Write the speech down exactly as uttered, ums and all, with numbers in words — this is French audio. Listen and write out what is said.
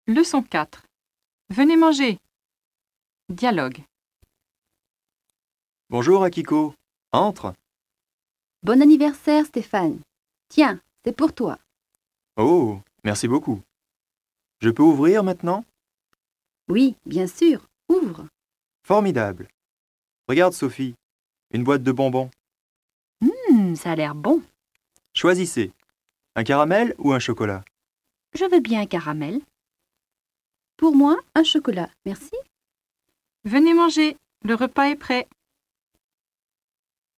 Leçon quatre. Venez manger. Dialogue. Bonjour Akiko. Entre. Bon anniversaire Stéphane. Tiens, c'est pour toi. Oh, merci beaucoup. Je peux ouvrir maintenant? Oui, bien sûr. Ouvre. Formidable. Regarde Sophie, une boîte de bonbons. Hum, ça a l'air bon. Choisissez. Un caramel ou un chocolat? Je veux bien un caramel. Pour moi, un chocolat, merci. Venez manger. Le repas est prêt.